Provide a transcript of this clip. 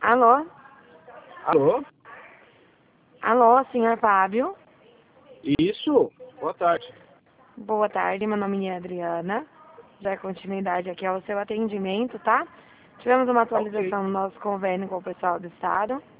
Alô? Alô? Alô, senhor Fábio? Isso, boa tarde. Boa tarde, meu nome é Adriana. Já continuidade aqui ao seu atendimento, tá? Tivemos uma atualização no nosso convênio com o pessoal do Estado.